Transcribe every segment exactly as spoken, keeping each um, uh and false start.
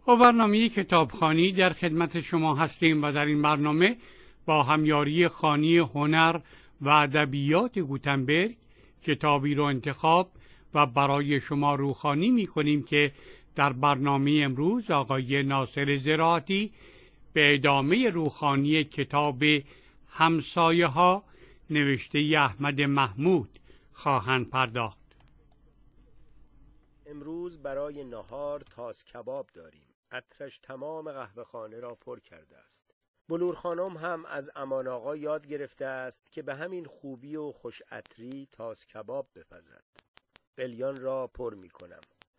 با برنامه کتابخوانی در خدمت شما هستیم و در این برنامه با همیاری خانی هنر و ادبیات گوتنبرگ کتابی رو انتخاب و برای شما روخوانی می کنیم که در برنامه امروز آقای ناصر زراعتی به ادامه روخوانی کتاب همسایه ها نوشته احمد محمود خواهند پرداخت. امروز برای نهار تاس کباب داریم. عطرش تمام قهوه خانه را پر کرده است. بلور خانم هم از امان آقا یاد گرفته است که به همین خوبی و خوش عطری تاس کباب بپزد. قلیان را پر می کنم.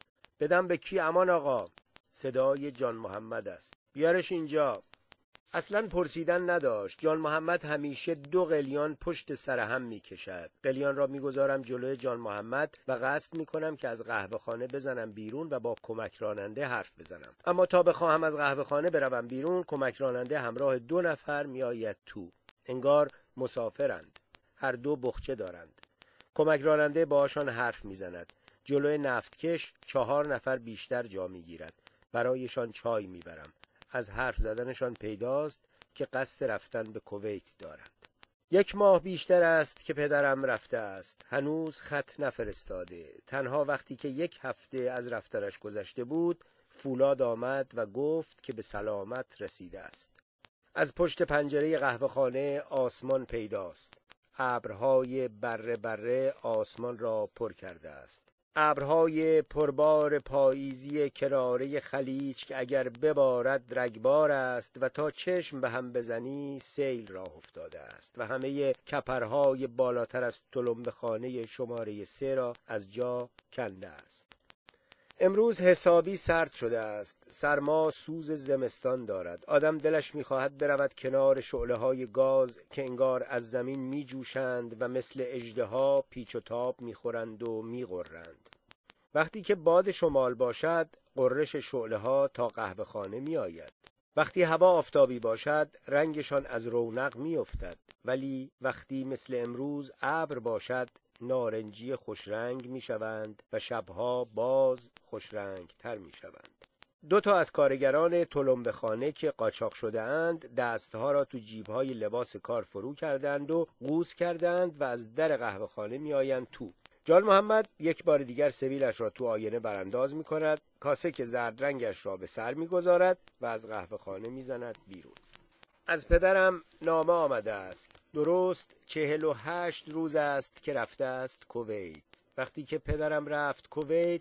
بدم به کی امان آقا؟ صدای جان محمد است. بیارش اینجا. اصلا پرسیدن نداشت. جان محمد همیشه دو قلیان پشت سر هم می کشد. قلیان را می گذارم جلوی جان محمد و قصد می کنم که از قهوه خانه بزنم بیرون و با کمک راننده حرف بزنم. اما تا بخواهم از قهوه خانه بروم بیرون، کمک راننده همراه دو نفر می آید تو. انگار مسافرند. هر دو بخچه دارند. کمک راننده باشان حرف می زند. جلوی نفتکش چهار نفر بیشتر جا می گیرد. برایشان چای می برم. از حرف زدنشان پیداست که قصد رفتن به کویت دارند. یک ماه بیشتر است که پدرم رفته است. هنوز خط نفرستاده. تنها وقتی که یک هفته از رفتنش گذشته بود، فولاد آمد و گفت که به سلامت رسیده است. از پشت پنجره قهوه خانه آسمان پیداست. ابرهای بره بره آسمان را پر کرده است. ابرهای پربار پاییزی کناره خلیج که اگر ببارد رگبار است و تا چشم به هم بزنی سیل راه افتاده است و همه کپرهای بالاتر از تلمبه خانه شماره سه را از جا کنده است. امروز حسابی سرد شده است. سرما سوز زمستان دارد. آدم دلش می‌خواهد برود کنار شعله‌های گاز که انگار از زمین می‌جوشند و مثل اژدها پیچ و تاب می‌خورند و می‌غرند. وقتی که باد شمال باشد، غرش شعله‌ها تا قهوه خانه می‌آید. وقتی هوا آفتابی باشد، رنگشان از رونق می‌افتد. ولی وقتی مثل امروز ابر باشد، نارنجی خوشرنگ می شوند و شبها باز خوشرنگ تر می شوند. دو تا از کارگران تلمبه خانه که قاچاق شده اند دستها را تو جیبهای لباس کار فرو کردند و قوز کردند و از در قهوه خانه می آیند تو. جان محمد یک بار دیگر سبیلش را تو آینه برانداز می کند، کاسه که زرد رنگش را به سر می گذارد و از قهوه خانه می زند بیرون. از پدرم نامه آمده است. درست چهل و هشت روز است که رفته است کویت. وقتی که پدرم رفت کویت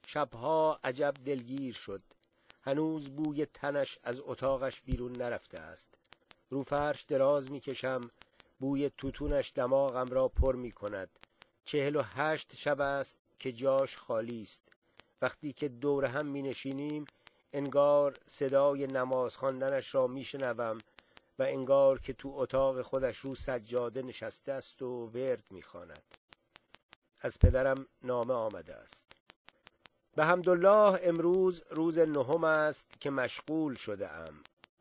شبها عجب دلگیر شد. هنوز بوی تنش از اتاقش بیرون نرفته است. رو فرش دراز می کشم. بوی توتونش دماغم را پر می کند. چهل و هشت شب است که جاش خالی است. وقتی که دور هم می نشینیم انگار صدای نماز خواندنش را می شنوم و انگار که تو اتاق خودش رو سجاده نشسته است و ورد می‌خواند. از پدرم نامه آمده است. به حمدالله امروز روز نهم است که مشغول شده ام.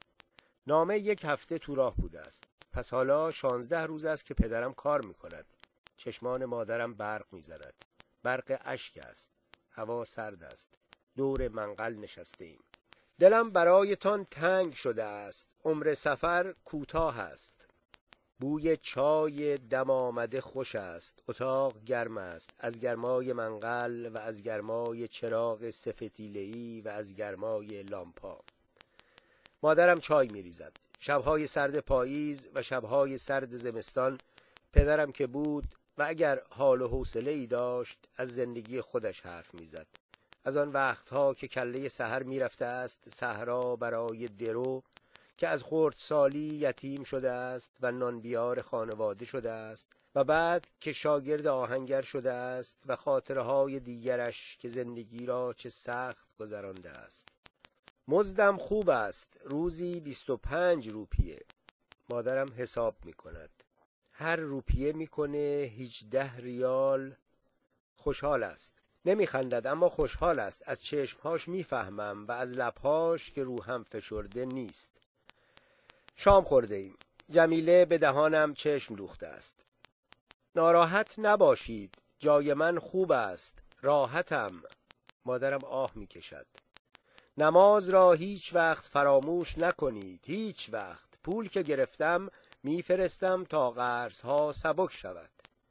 نامه یک هفته تو راه بوده است. پس حالا شانزده روز است که پدرم کار می‌کند. چشمان مادرم برق می‌زند. برق اشک است. هوا سرد است. دور منقل نشسته ایم. دلم برایتان تنگ شده است. عمر سفر کوتاه است. بوی چای دم آمده خوش است. اتاق گرم است. از گرمای منقل و از گرمای چراغ سفتیله‌ای و از گرمای لامپا. مادرم چای می‌ریزد. شب‌های سرد پاییز و شب‌های سرد زمستان پدرم که بود و اگر حال و حوصله‌ای داشت از زندگی خودش حرف می‌زد. از آن وقتها که کله سحر می رفته است صحرا برای درو، که از خردسالی یتیم شده است و نانبیار خانواده شده است و بعد که شاگرد آهنگر شده است و خاطرهای دیگرش که زندگی را چه سخت گذرانده است. مزدم خوب است. روزی بیست و پنج روپیه. مادرم حساب می کند. هر روپیه می کنه هجده ریال. خوشحال است. نمی خندد اما خوشحال است. از چشمهاش می فهمم و از لبهاش که رو هم فشرده نیست. شام خورده ایم. جمیله به دهانم چشم دوخته است. ناراحت نباشید. جای من خوب است. راحتم. مادرم آه می کشد. نماز را هیچ وقت فراموش نکنید، هیچ وقت. پول که گرفتم میفرستم تا قرضها سبک شود.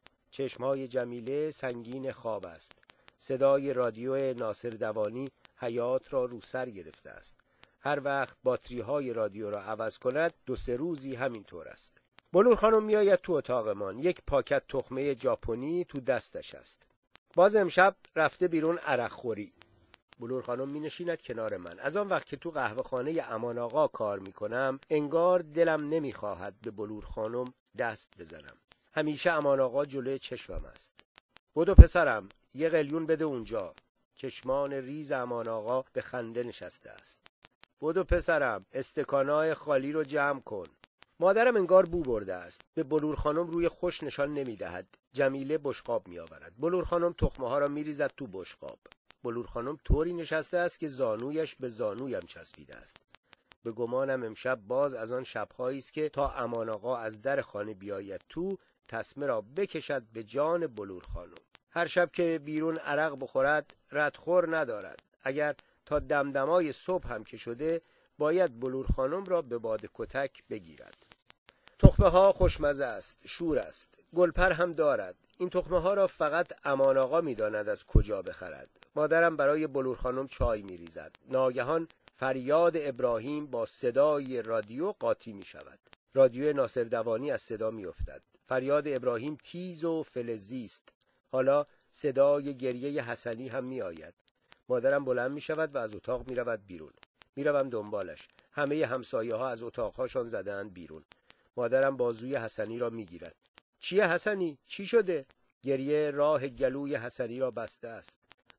چشمهای جمیله سنگین خواب است. صدای رادیو ناصر دوانی حیات را رو سر گرفته است. هر وقت باتری های رادیو را عوض کند دو سه روزی همین طور است. بلور خانم میآید تو اتاقمان. یک پاکت تخمه ژاپنی تو دستش است. باز امشب رفته بیرون عرق خوری. بلور خانم می نشیند کنار من. از آن وقت که تو قهوه خانه امان آقا کار می کنم انگار دلم نمی خواهد به بلور خانم دست بزنم. همیشه امان آقا جلوی چشمم است. بدو پسرم، یه قلیون بده اونجا. چشمان ریز امان آقا به خنده نشسته است. بدو پسرم، استکانای خالی رو جمع کن. مادرم انگار بو برده است. به بلور خانم روی خوش نشان نمی دهد. جمیله بشقاب می آورد. بلور خانم تخمه ها را می ریزد تو بشقاب. بلور خانم طوری نشسته است که زانویش به زانویم چسبیده است. به گمانم امشب باز از آن شب‌هایی است که تا امان آقا از در خانه بیاید تو تسمه را بکشد به جان بلور خانم. هر شب که بیرون عرق بخورد ردخور ندارد. اگر تا دمدمای صبح هم که شده باید بلور خانم را به باد کتک بگیرد. تخمه ها خوشمزه است، شور است، گلپر هم دارد. این تخمه ها را فقط امان آقا می داند از کجا بخرد. مادرم برای بلور خانم چای می ریزد. ناگهان فریاد ابراهیم با صدای رادیو قاطی می شود. رادیو ناصر دوانی از صدا می افتد. فریاد ابراهیم تیز و فلزی است. حالا صدای گریه حسنی هم می آید. مادرم بلند می شود و از اتاق می رود بیرون. می روم دنبالش. همه همسایه ها از اتاقهاشان زدند بیرون. مادرم بازوی حسنی را می گیرد. چیه حسنی؟ چی شده؟ گریه راه گلوی حسنی را بسته است.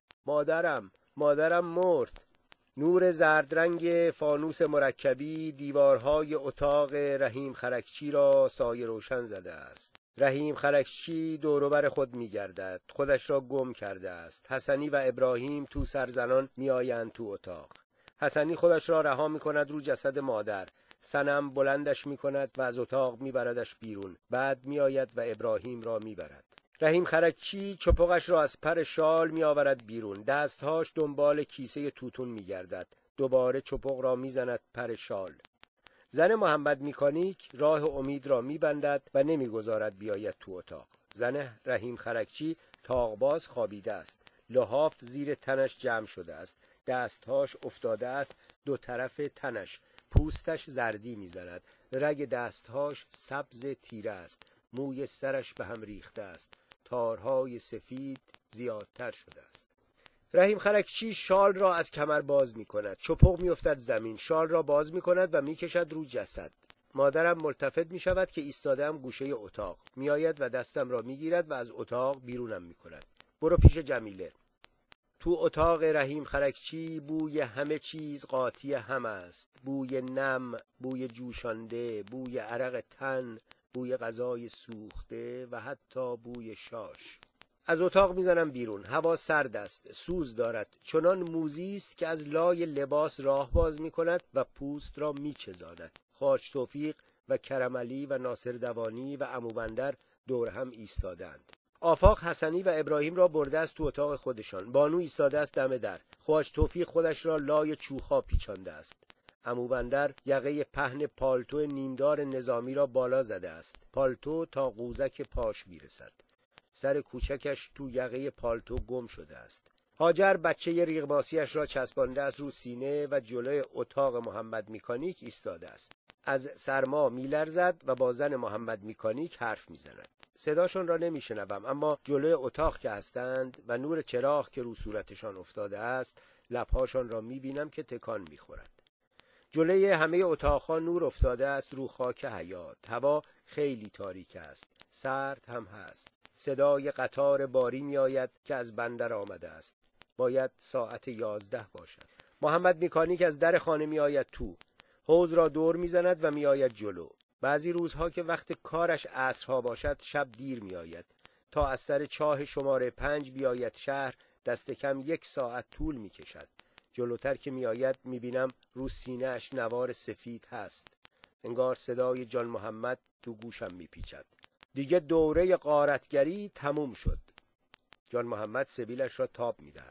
مادرم، مادرم مرد. نور زردرنگ فانوس مرکبی دیوارهای اتاق رحیم خرکچی را سایه روشن زده است. رحیم خرکچی دوروبر خود می گردد. خودش را گم کرده است. حسنی و ابراهیم تو سرزنان می آیند تو اتاق. حسنی خودش را رها می کند رو جسد مادر. صنم بلندش می کند و از اتاق می بردش بیرون. بعد می آید و ابراهیم را می برد. رحیم خرکچی چپقش را از پر شال می آورد بیرون. دستهاش دنبال کیسه توتون می گردد. دوباره چپق را می زند پر شال. زن محمد میکانیک راه امید را می بندد و نمی گذارد بیاید تو اتاق. زن رحیم خرکچی تاقباز خوابیده است. لحاف زیر تنش جمع شده است. دستهاش افتاده است دو طرف تنش. پوستش زردی می زند. رگ دستهاش سبز تیره است. موی سرش به هم ریخته است. تارهای سفید زیادتر شده است. رحیم خرکچی شال را از کمر باز می کند. چپق می افتد زمین. شال را باز می کند و می کشد رو جسد. مادرم ملتفت می شود که ایستادم گوشه اتاق. می آید و دستم را می گیرد و از اتاق بیرونم می کند. برو پیش جمیله. تو اتاق رحیم خرکچی بوی همه چیز قاطی هم است. بوی نم، بوی جوشانده، بوی عرق تن، بوی غذای سوخته و حتی بوی شاش. از اتاق میزنم بیرون. هوا سرد است، سوز دارد. چنان موزی است که از لای لباس راه باز میکند و پوست را میچزاند. خواج توفیق و کرمعلی و ناصر دوانی و عمو بندر دور هم ایستادند. آفاق حسنی و ابراهیم را برده است تو اتاق خودشان. بانو ایستاده است دم در. خواج توفیق خودش را لای چوخا پیچانده است. عمو بندر یقه پهن پالتو نیمدار نظامی را بالا زده است. پالتو تا قوزک پاش میرسد. سر کوچکش تو یقه پالتو گم شده است. هاجر بچه ریغماسیش را چسبانده است رو سینه و جلوی اتاق محمد میکانیک ایستاده است. از سرما میلرزد و با زن محمد میکانیک حرف میزند. صداشون را نمیشنوم، اما جلوی اتاق که هستند و نور چراغ که رو صورتشان افتاده است لبهاشان را میبینم که تکان میخورد. جلوی همه اتاقها نور افتاده است رو خاک حیات. هوا خیلی تاریک است. سرد هم هست. صدای قطار باری می آید که از بندر آمده است. باید ساعت یازده باشد. محمد میکانیک از در خانه می آید تو. حوض را دور می زند و می آید جلو. بعضی روزها که وقت کارش عصرها باشد شب دیر می آید. تا از سر چاه شماره پنج بیاید شهر دست کم یک ساعت طول می کشد. جلوتر که می آید می بینم رو سینه اش نوار سفید هست. انگار صدای جان محمد تو گوشم می پیچد. دیگه دوره غارتگری تموم شد. جان محمد سبیلش را تاب می دهد.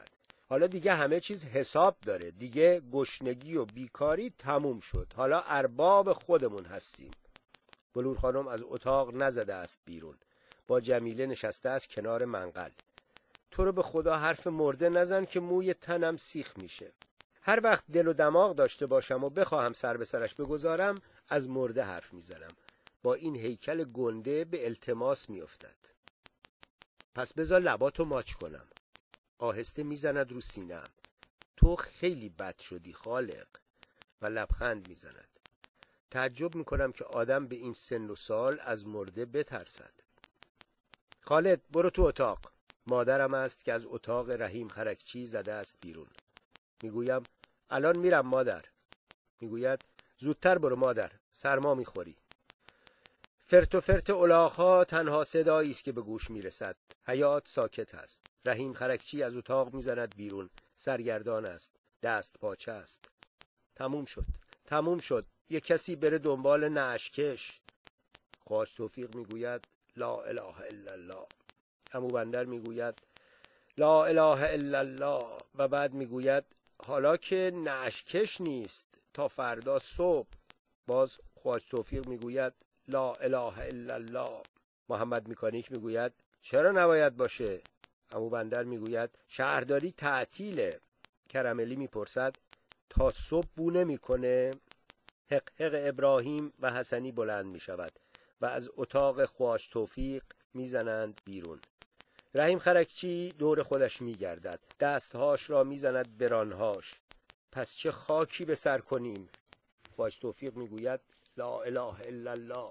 حالا دیگه همه چیز حساب داره، دیگه گشنگی و بیکاری تموم شد، حالا ارباب خودمون هستیم. بلور خانم از اتاق نزده است بیرون، با جمیله نشسته است کنار منقل. تو رو به خدا حرف مرده نزن که موی تنم سیخ میشه. هر وقت دل و دماغ داشته باشم و بخواهم سر به سرش بگذارم از مرده حرف میزنم. با این هیکل گنده به التماس میافتد. پس بذار لباتو ماچ کنم. آهسته میزند رو سینه‌ام. تو خیلی بد شدی خالق. و لبخند میزند. تعجب میکنم که آدم به این سن و سال از مرده بترسد. خالد برو تو اتاق. مادرم است که از اتاق رحیم خرکچی زده است بیرون. میگویم الان میرم مادر. میگوید زودتر برو مادر، سرما میخوری. فرت و فرت الاغ‌ها تنها صدایی است که به گوش میرسد. حیاط ساکت است. رحیم خرکچی از اتاق میزند بیرون. سرگردان است. دست پاچه است. تموم شد. تموم شد. یک کسی بره دنبال نعشکش. خواجه توفیق میگوید لا اله الا الله. عمو بندر میگوید لا اله الا الله و بعد میگوید حالا که نعشکش نیست تا فردا صبح. باز خواجه توفیق میگوید لا اله الا الله. محمد مکانیک میگوید چرا نباید باشه؟ عمو بندر میگوید شهرداری تعطیله. کرملی میپرسد تا صبح بو نمیکنه؟ حق حق ابراهیم و حسنی بلند میشود و از اتاق خواجه توفیق میزنند بیرون. رحیم خرکچی دور خودش میگردد. دستهاش را میزند برانهاش. پس چه خاکی به سر کنیم؟ خواجه توفیق میگوید لا اله الا الله.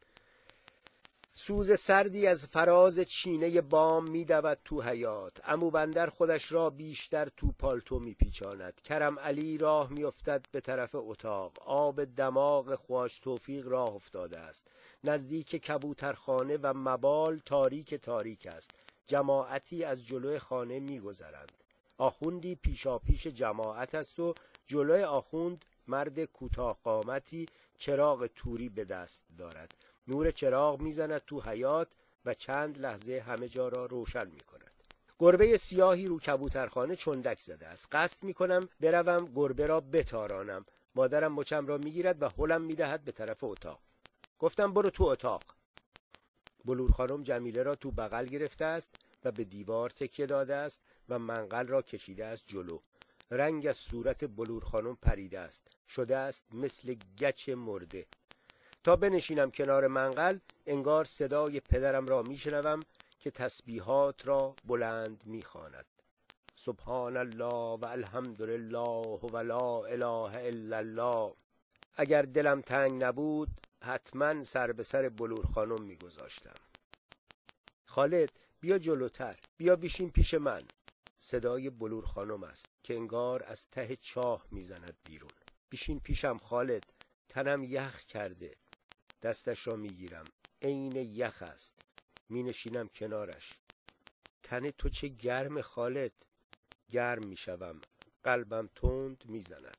سوز سردی از فراز چینه بام میدود تو حیاط. عمو بندر خودش را بیشتر تو پالتو میپیچاند. کرم علی راه میافتد به طرف اتاق. آب دماغ خواجه توفیق راه افتاده است. نزدیک کبوترخانه و مبال تاریک تاریک است. جماعتی از جلوی خانه میگذرند. آخوندی پیشا پیش جماعت است و جلوی آخوند مرد کوتاه قامتی چراغ توری به دست دارد. نور چراغ میزند تو حیاط و چند لحظه همه جا را روشن میکند. گربه سیاهی رو کبوترخانه چندک زده است. قصد میکنم بروم گربه را بتارانم. مادرم مچم را میگیرد و هلم میدهد به طرف اتاق. گفتم برو تو اتاق. بلور خانم جمیله را تو بغل گرفته است و به دیوار تکیه داده است و منقل را کشیده است جلو. رنگ از صورت بلور خانم پریده است. شده است مثل گچ مرده. تا بنشینم کنار منقل انگار صدای پدرم را میشنوم که تسبیحات را بلند میخواند. سبحان الله و الحمدلله و لا اله الا الله. اگر دلم تنگ نبود حتما سر به سر بلور خانم میگذاشتم. خالد بیا جلوتر، بیا بیشین پیش من. صدای بلور خانم است که انگار از ته چاه میزند بیرون. بیشین پیشم خالد، تنم یخ کرده. دستش را میگیرم، عین یخ است. می نشینم کنارش. تن تو چه گرم خالد. گرم میشوم، قلبم تند میزند.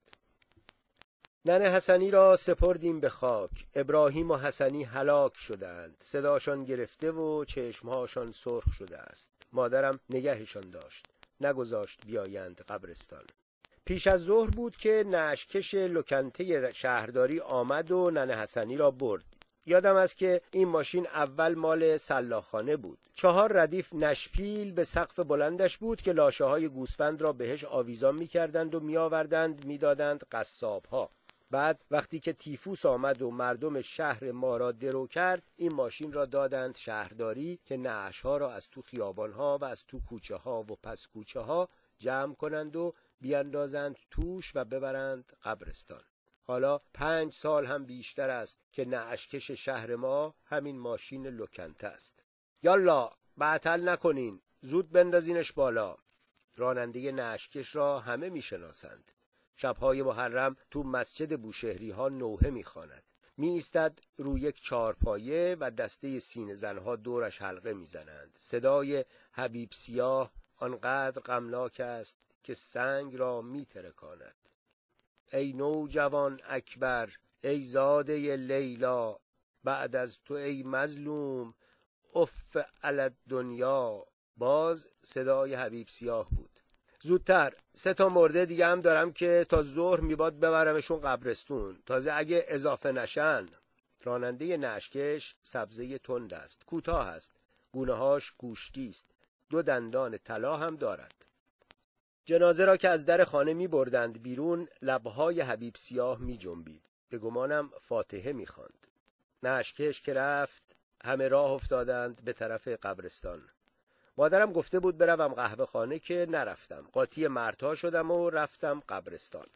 ننه حسنی را سپردیم به خاک. ابراهیم و حسنی هلاک شدند. صداشان گرفته و چشمهاشان سرخ شده است. مادرم نگهشان داشت، نگذاشت بیایند قبرستان. پیش از ظهر بود که نعشکش لوکنته شهرداری آمد و ننه حسنی را برد. یادم است که این ماشین اول مال سلاخانه بود. چهار ردیف نشپیل به سقف بلندش بود که لاشه های گوسفند را بهش آویزان می کردند و می آوردند می دادند قصاب ها. بعد وقتی که تیفوس آمد و مردم شهر ما را درو کرد، این ماشین را دادند شهرداری که نعش ها را از تو خیابان ها و از تو کوچه ها و پس کوچه ها جمع کنند و بیاندازند توش و ببرند قبرستان. حالا پنج سال هم بیشتر است که نعشکش شهر ما همین ماشین لوکنته است. یالا بعطل نکنین، زود بندازینش بالا. راننده نعشکش را همه میشناسند. شبهای محرم تو مسجد بوشهری ها نوحه میخواند. می ایستد روی یک چارپایه و دسته سینه زنها دورش حلقه میزنند. صدای حبیب سیاه آنقدر غمناک است که سنگ را میترکاند. ای نوجوان اکبر، ای زاده لیلا، بعد از تو ای مظلوم، اف علی الدنیا. باز صدای حبیب سیاه بود. زودتر، سه تا مرده دیگه هم دارم که تا ظهر میباد ببرمشون قبرستون. تازه اگه اضافه نشن. راننده نعشکش سبزه تند است، کوتاه است، گونه‌هاش گوشتی است، دو دندان طلا هم دارد. جنازه را که از در خانه می بردند بیرون، لبهای حبیب سیاه می جنبید. به گمانم فاتحه می خواند. نعشکش که رفت، همه راه افتادند به طرف قبرستان. مادرم گفته بود بروم قهوه خانه که نرفتم. قاطی مردها شدم و رفتم قبرستان.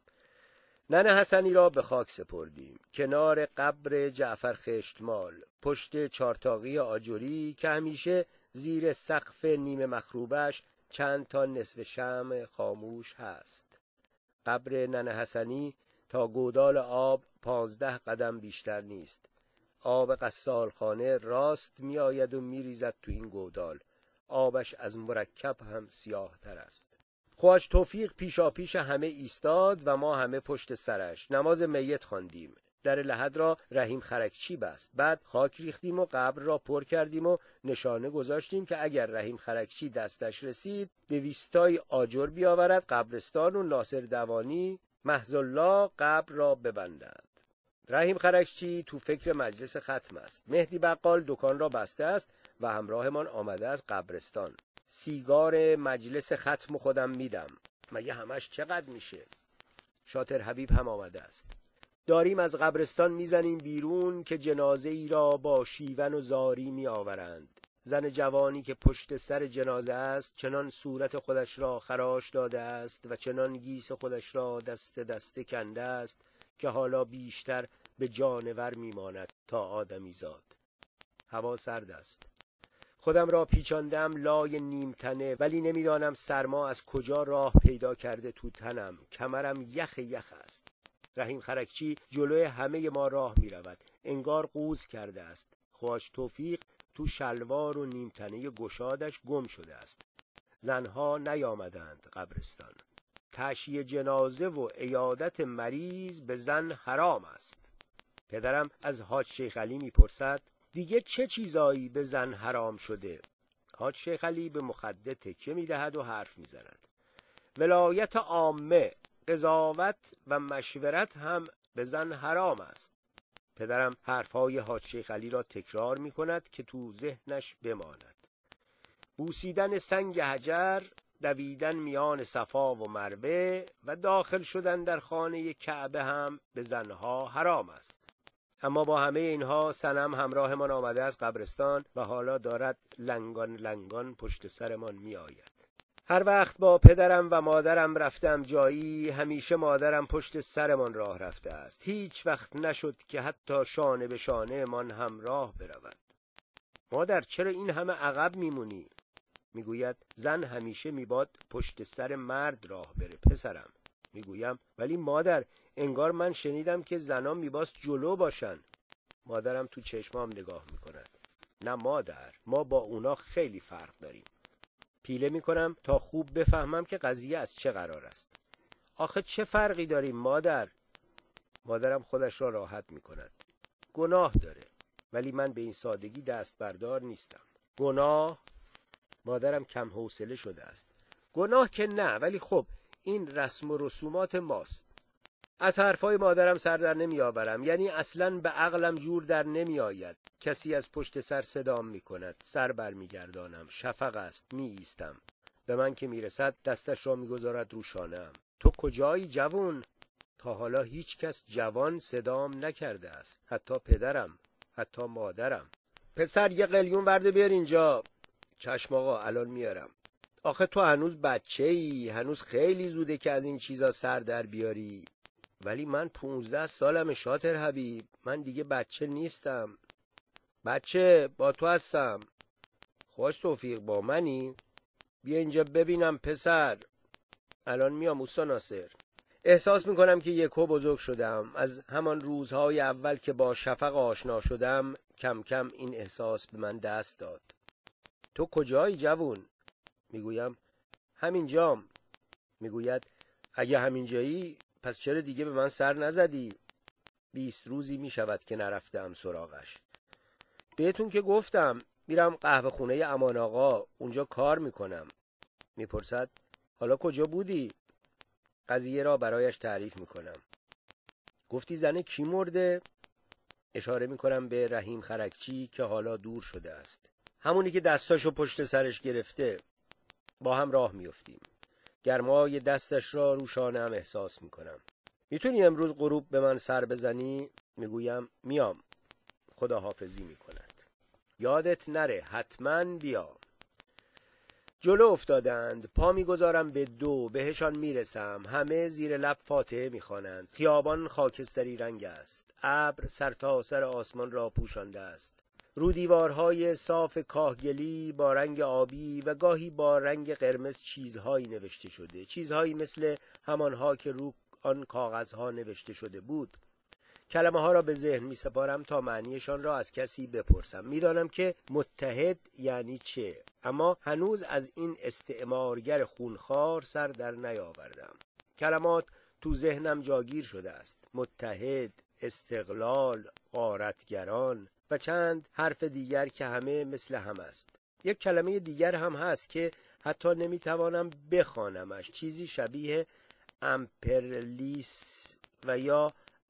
ننه حسنی را به خاک سپردیم کنار قبر جعفر خشتمال، پشت چارتاقی آجوری که همیشه زیر سقف نیمه مخروبش چند تا نصف شمع خاموش هست. قبر ننه حسنی تا گودال آب پانزده قدم بیشتر نیست. آب غسالخانه راست می آید و می ریزد تو این گودال. آبش از مرکب هم سیاه تر است. خواجه توفیق پیشا پیش همه ایستاد و ما همه پشت سرش. نماز میت خواندیم. در لحد را رحیم خرکچی بست. بعد خاک ریختیم و قبر را پر کردیم و نشانه گذاشتیم که اگر رحیم خرکچی دستش رسید دویستای آجر بیاورد قبرستان و ناصر دوانی محض الله قبر را ببندند. رحیم خرکچی تو فکر مجلس ختم است. مهدی بقال دکان را بسته است و همراهمان آمده از قبرستان. سیگار مجلس ختم خودم میدم. مگه همش چقدر میشه؟ شاطر حبیب هم آمده است. داریم از قبرستان میزنیم بیرون که جنازه ای را با شیون و زاری می آورند. زن جوانی که پشت سر جنازه است چنان صورت خودش را خراش داده است و چنان گیس خودش را دست دست کنده است که حالا بیشتر به جانور میماند تا آدمی زاد. هوا سرد است. خودم را پیچاندم لای نیم تنه، ولی نمیدانم سرما از کجا راه پیدا کرده تو تنم. کمرم یخ یخ است. رحیم خرکچی جلوی همه ما راه می رود. انگار قوز کرده است. خواجه توفیق تو شلوار و نیم تنه گشادش گم شده است. زنها نیامدند قبرستان. تشییع جنازه و عیادت مریض به زن حرام است. پدرم از حاج شیخ علی می پرسد دیگه چه چیزایی به زن حرام شده؟ حاج شیخ علی به مخده تکیه می دهد و حرف می زند. ولایت عامه، قضاوت و مشورت هم به زن حرام است. پدرم حرفهای حاج شیخ علی را تکرار می کند که تو ذهنش بماند. بوسیدن سنگ حجر، دویدن میان صفا و مروه و داخل شدن در خانه کعبه هم به زنها حرام است. اما با همه اینها صنم همراهمان آمده از قبرستان و حالا دارد لنگان لنگان پشت سرمان می آید. هر وقت با پدرم و مادرم رفتم جایی، همیشه مادرم پشت سرمان راه رفته است. هیچ وقت نشد که حتی شانه به شانه من همراه برود. مادر چرا این همه عقب میمونی؟ میگوید زن همیشه میباد پشت سر مرد راه بره پسرم. میگویم ولی مادر انگار من شنیدم که زنا میباست جلو باشن. مادرم تو چشمام نگاه میکند. نه مادر، ما با اونا خیلی فرق داریم. پیله میکنم تا خوب بفهمم که قضیه از چه قرار است. آخه چه فرقی داریم مادر؟ مادرم خودش را راحت میکند. گناه داره، ولی من به این سادگی دست بردار نیستم. گناه؟ مادرم کم حوصله شده است. گناه که نه، ولی خب این رسم و رسومات ماست. از حرفای مادرم سر در نمی آورم، یعنی اصلاً به عقلم جور در نمی آید. کسی از پشت سر صدام می کند. سر بر می گردانم. شفق است. می ایستم. به من که می رسد دستش را می گذارد رو شانه‌ام. تو کجایی جوان؟ تا حالا هیچ کس جوان صدام نکرده است. حتی پدرم. حتی مادرم. پسر یه قلیون ورده بیار اینجا. چشم آقا الان میارم. آخه تو هنوز بچه ای. هنوز خیلی زوده که از این چیزا سر در بیاری. ولی من پونزده سالم شاطر حبیب. من دیگه بچه نیستم. بچه با تو هستم. خواجه توفیق با منی؟ بیا اینجا ببینم پسر. الان میام اوستا ناصر. احساس میکنم که یکو بزرگ شدم. از همان روزهای اول که با شفق آشنا شدم کم کم این احساس به من دست داد. تو کجایی جوون؟ میگویم همینجام. میگوید اگه همینجایی پس چرا دیگه به من سر نزدی؟ بیست روزی میشود که نرفتم سراغش. بهتون که گفتم میرم قهوه خونه امان آقا، اونجا کار میکنم. میپرسد حالا کجا بودی؟ قضیه را برایش تعریف میکنم. گفتی زن کی مرده؟ اشاره میکنم به رحیم خرکچی که حالا دور شده است. همونی که دستاشو پشت سرش گرفته. با هم راه میافتیم. گرمای دستش را رو شانه‌ام احساس میکنم. میتونی امروز غروب به من سر بزنی؟ میگویم میام. خداحافظی میکند. یادت نره حتما بیا. جلو افتادند. پا میگذارم به دو، بهشان میرسم. همه زیر لب فاتحه میخوانند. خیابان خاکستری رنگ است. ابر سرتاسر آسمان را پوشانده است. رو دیوارهای صاف کاهگلی با رنگ آبی و گاهی با رنگ قرمز چیزهایی نوشته شده. چیزهایی مثل همانها که رو آن کاغذها نوشته شده بود. کلمه ها را به ذهن می سپارم تا معنیشان را از کسی بپرسم. می دانم که متحد یعنی چه، اما هنوز از این استعمارگر خونخوار سر در نیاوردم. کلمات تو ذهنم جاگیر شده است. متحد، استقلال، غارتگران و چند حرف دیگر که همه مثل هم است. یک کلمه دیگر هم هست که حتی نمی توانم بخوانمش. چیزی شبیه امپرلیس و یا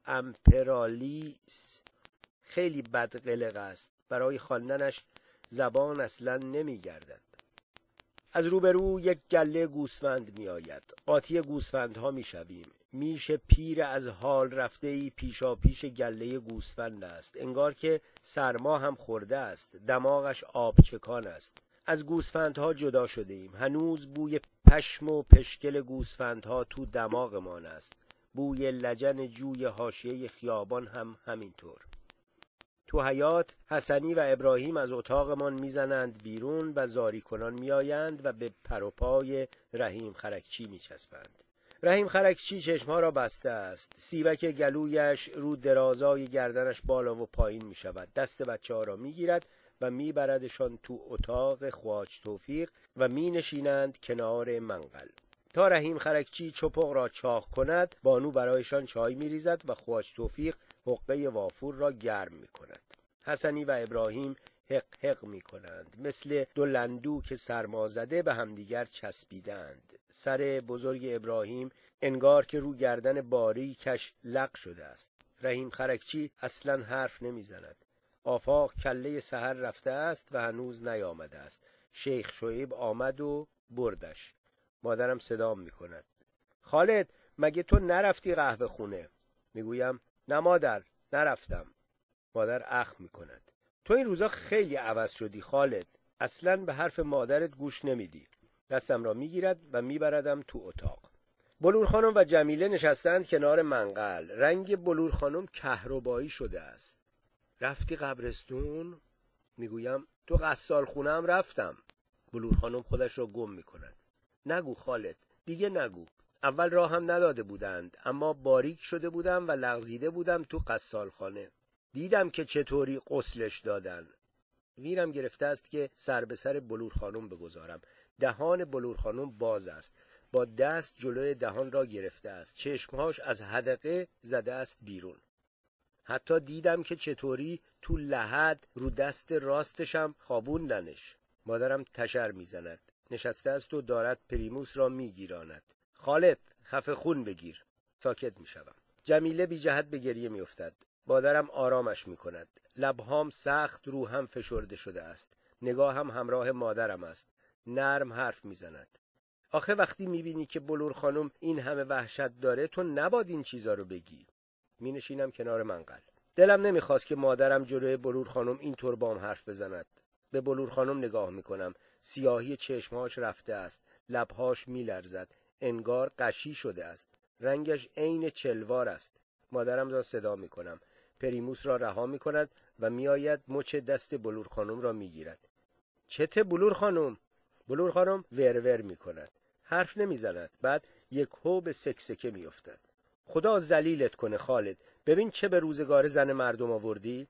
امپرالیس. خیلی بدقلق است. برای خواندنش زبان اصلا نمی گردد. از روبرو یک گله گوسفند می آید. قاطی گوسفندها می شویم. میش پیر از حال رفته ای پیشا پیش گله گوسفند است. انگار که سرما هم خورده است. دماغش آب چکان است. از گوسفندها جدا شده ایم. هنوز بوی پشم و پشکل گوسفندها تو دماغمان است. بوی لجن جوی حاشیه خیابان هم همینطور. تو حیاط حسنی و ابراهیم از اتاقمان میزنند بیرون و زاری کنان میآیند و به پر و پای رحیم خرکچی میچسبند. رحیم خرکچی چشمها را بسته است. سیبک گلویش رو درازای گردنش بالا و پایین می شود. دست بچه ها را می گیرد و می بردشان تو اتاق خواج توفیق و می نشینند کنار منقل. تا رحیم خرکچی چپق را چاق کند، بانو برایشان چای می ریزد و خواج توفیق حقه وافور را گرم می کند. حسنی و ابراهیم حق حق می کنند. مثل دو لندو که سرما زده به همدیگر چسبیدند. سر بزرگ ابراهیم انگار که رو گردن باریکش لق شده است. رحیم خرکچی اصلا حرف نمی زند. آفاق کله سحر رفته است و هنوز نیامده است. شیخ شعیب آمد و بردش. مادرم صدام می کند. خالد مگه تو نرفتی قهوه خونه؟ میگویم نه مادر نرفتم. مادر اخم می کند. تو این روزا خیلی عوض شدی خالد. اصلا به حرف مادرت گوش نمیدی. دستم را میگیرد و میبردم تو اتاق. بلور خانم و جمیله نشستند کنار منقل. رنگ بلور خانم کهربایی شده است. رفتی قبرستون؟ میگویم تو غسال خونه هم رفتم. بلور خانم خودش را گم میکند. نگو خالد، دیگه نگو. اول راه هم نداده بودند، اما باریک شده بودم و لغزیده بودم تو غسال خانه. دیدم که چطوری غسلش دادن. ویرم گرفته است که سر به سر بلور خانم بگذارم. دهان بلور خانم باز است. با دست جلوی دهان را گرفته است. چشمهاش از حدقه زده است بیرون. حتی دیدم که چطوری تو لحد رو دست راستشم خوابوندنش. مادرم تشر میزند. نشسته است و دارد پریموس را میگیراند. خالد خفه خون بگیر. ساکت میشوم. جمیله بی جهت به گریه میافتد. مادرم آرامش میکند. لبهام سخت رو هم فشرده شده است. نگاهم همراه مادرم است. نرم حرف میزند. آخه وقتی میبینی که بلور خانم این همه وحشت داره تو نباید این چیزا رو بگی. می نشینم کنار منقل. دلم نمیخواست که مادرم جلوی بلور خانم اینطور بام حرف بزند. به بلور خانم نگاه میکنم. سیاهی چشمهاش رفته است. لبهاش میلرزد. انگار قشی شده است. رنگش عین چلوار است. مادرم را صدا میکنم. پریموس را رها میکند و میآید مچ دست بلور خانم را میگیرد. چته بلور خانم؟ بلور خانم ور میکند. حرف نمیزند. بعد یک هو به سکسکه میافتد. خدا ذلیلت کنه خالد. ببین چه به روزگار زن مردم آوردی؟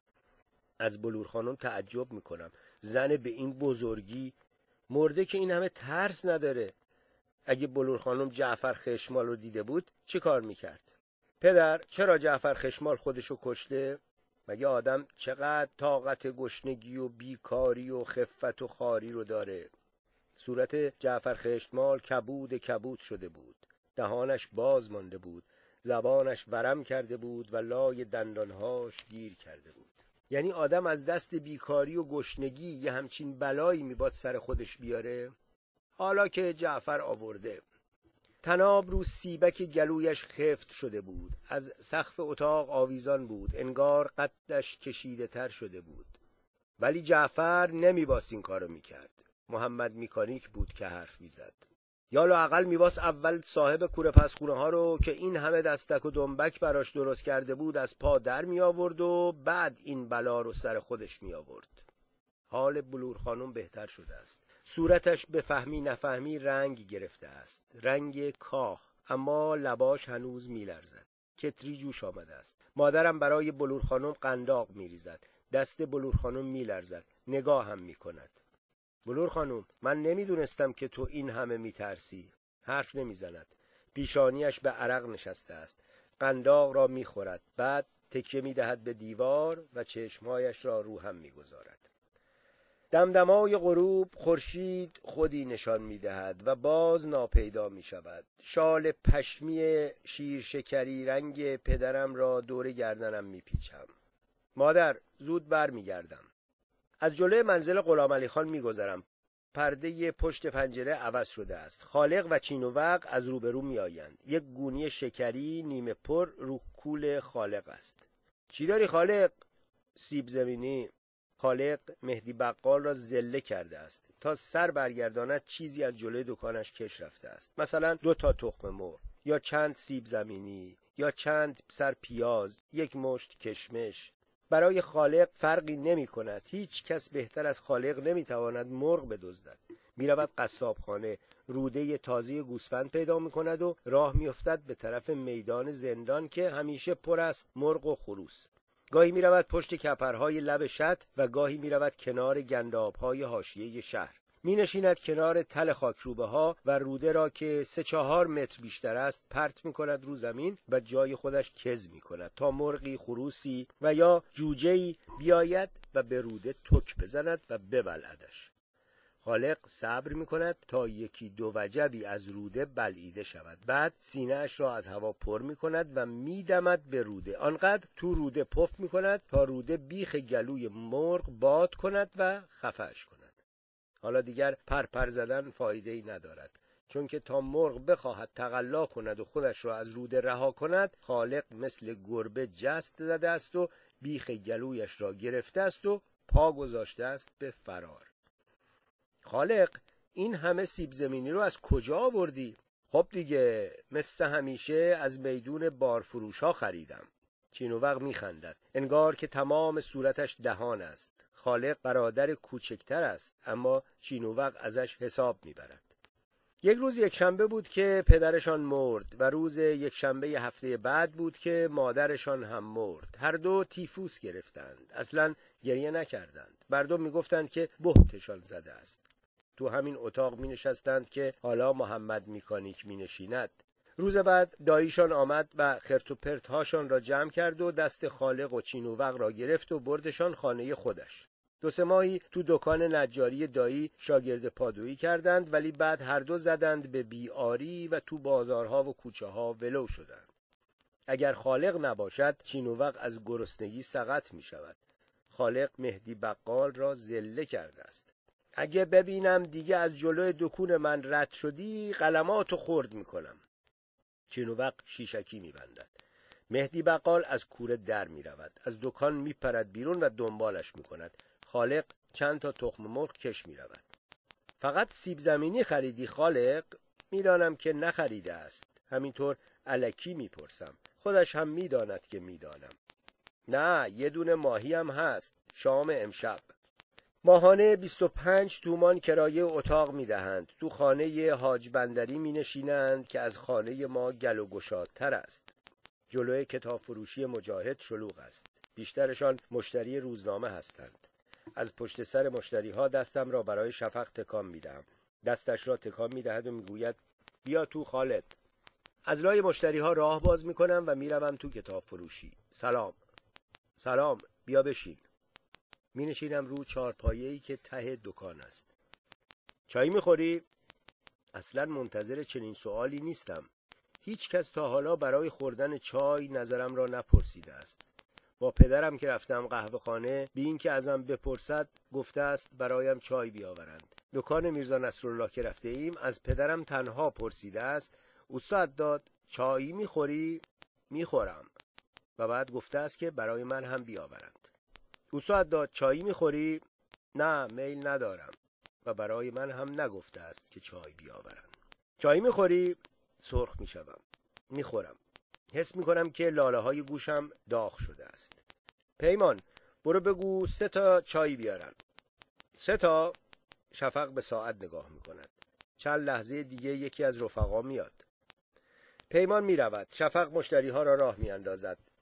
از بلور خانم تعجب میکنم. زن به این بزرگی مرده که این همه ترس نداره. اگه بلور خانم جعفر خشمال رو دیده بود چه کار میکرد؟ پدر چرا جعفر خشمال خودشو کشته؟ مگه آدم چقدر طاقت گشنگی و بیکاری و خفت و خاری رو داره؟ صورت جعفر خشتمال کبود کبود شده بود. دهانش باز مانده بود، زبانش ورم کرده بود و لای دندانهاش گیر کرده بود. یعنی آدم از دست بیکاری و گشنگی یه همچین بلایی میباد سر خودش بیاره؟ حالا که جعفر آورده. طناب رو سیبک گلویش خفت شده بود، از سقف اتاق آویزان بود، انگار قدش کشیده تر شده بود. ولی جعفر نمیباس این کارو میکرد. محمد میکانیک بود که حرف میزد. یا لااقل میباس اول صاحب کوره پسخونه ها رو که این همه دستک و دنبک براش درست کرده بود از پا در می آورد و بعد این بلا رو سر خودش می آورد. حال بلور خانم بهتر شده است. صورتش به فهمی نفهمی رنگ گرفته است، رنگ کاه، اما لباش هنوز می لرزد. کتری جوش آمده است. مادرم برای بلور خانم قنداق می ریزد. دست بلور خانم می لرزد. نگاه هم می کند. بلور خانم، من نمیدونستم که تو این همه میترسی. حرف نمیزند. پیشانیش به عرق نشسته است. قنداق را میخورد. بعد تکیه میدهد به دیوار و چشمهایش را رو هم میگذارد. دمدمای غروب خورشید خودی نشان میدهد و باز ناپیدا میشود. شال پشمی شیر شکری رنگ پدرم را دور گردنم میپیچم. مادر، زود بر میگردم. از جلوی منزل غلامعلی خان میگذرم. پرده پشت پنجره عوض شده است. خالق و چینووق از روبرو میآیند. یک گونی شکری نیمه پر رو کول خالق است. چی داری خالق؟ سیب زمینی. خالق مهدی بقال را زله کرده است. تا سر برگرداند چیزی از جلوی دکانش کش رفته است. مثلا دو تا تخم مرغ، یا چند سیب زمینی، یا چند سر پیاز، یک مشت کشمش. برای خالق فرقی نمی کند. هیچ کس بهتر از خالق نمی تواند مرغ بدزدد. می رود قصابخانه، روده تازه گوسفند پیدا می کند و راه می افتد به طرف میدان زندان که همیشه پر است مرغ و خروس. گاهی می رود پشت کپرهای لب شط و گاهی می رود کنار گندابهای حاشیه شهر. می نشیند کنار تل خاکروبه ها و روده را که سه چهار متر بیشتر است پرت می کند رو زمین و جای خودش کز می کند تا مرغی، خروسی و یا جوجه‌ای بیاید و به روده تک بزند و ببلعدش. خالق صبر می کند تا یکی دو وجبی از روده بلعیده شود. بعد سینه‌اش را از هوا پر می کند و می دمد به روده. آنقدر تو روده پف می کند تا روده بیخ گلوی مرغ باد کند و خفه‌اش کند. حالا دیگر پرپر زدن فایده‌ای ندارد، چون که تا مرغ بخواهد تقلا کند و خودش را از روده رها کند، خالق مثل گربه جست زده است و بیخ گلویش را گرفته است و پا گذاشته است به فرار. خالق، این همه سیب زمینی رو از کجا آوردی؟ خب دیگه، مثل همیشه از میدون بارفروش ها خریدم. چینووق میخندد، انگار که تمام صورتش دهان است. خالق برادر کوچکتر است، اما چینووق ازش حساب میبرد. یک روز یک شنبه بود که پدرشان مرد و روز یک شنبه هفته بعد بود که مادرشان هم مرد. هر دو تیفوس گرفتند. اصلا گریه نکردند. مردم میگفتند که بهتشان زده است. تو همین اتاق می نشستند که حالا محمد میکانیک می نشیند. روز بعد داییشان آمد و خرت و پرت هاشان را جمع کرد و دست خالق و چینووق را گرفت و بردشان خانه خودش. دو سه ماهی تو دکان نجاری دایی شاگرد پادویی کردند، ولی بعد هر دو زدند به بیاری و تو بازارها و کوچه ها ولو شدند. اگر خالق نباشد چینووق از گرسنگی سقط می شود. خالق مهدی بقال را زله کرده است. اگه ببینم دیگه از جلوی دکون من رد شدی قلماتو خرد میکنم. چینووق شیشکی میبندد. مهدی بقال از کوره در میرود. از دکان میپرد بیرون و دنبالش میکند. خالق چند تا تخم مرغ کش میرود. فقط سیب زمینی خریدی خالق؟ میدانم که نخریده است. همینطور الکی میپرسم. خودش هم میداند که میدانم. نه، یه دونه ماهی هم هست. شام امشب. ماهانه بیست و پنج تومان کرایه اتاق میدهند. تو خانه حاج بندری می نشینند که از خانه ما گل و گشادتر است. جلوی کتاب فروشی مجاهد شلوغ است. بیشترشان مشتری روزنامه هستند. از پشت سر مشتری ها دستم را برای شفق تکان میدهم. دستش را تکان میدهد و میگوید بیا تو خالد. از لای مشتری ها راه باز میکنم و میروم تو کتاب فروشی. سلام. سلام، بیا بشین. می نشینم رو چارپایه‌ای که ته دکان است. چای میخوری؟ اصلا منتظر چنین سوالی نیستم. هیچ کس تا حالا برای خوردن چای نظرم را نپرسیده است. با پدرم که رفتم قهوه خانه، بی این که ازم بپرسد گفته است برایم چای بیاورند. دکان میرزا نصرالله که رفته ایم از پدرم تنها پرسیده است استاد داد چایی میخوری؟ میخورم. و بعد گفته است که برای من هم بیاورند. استاد داد چایی میخوری؟ نه میل ندارم. و برای من هم نگفته است که چای بیاورند. چایی میخوری؟ سرخ میشوم. میخورم. حس میکنم که لاله های گوشم داغ شده است. پیمان برو بگو سه تا چای بیارن. سه تا؟ شفق به ساعت نگاه میکند. چند لحظه دیگه یکی از رفقا میاد. پیمان میرود. شفق مشتری ها را راه میاندازد.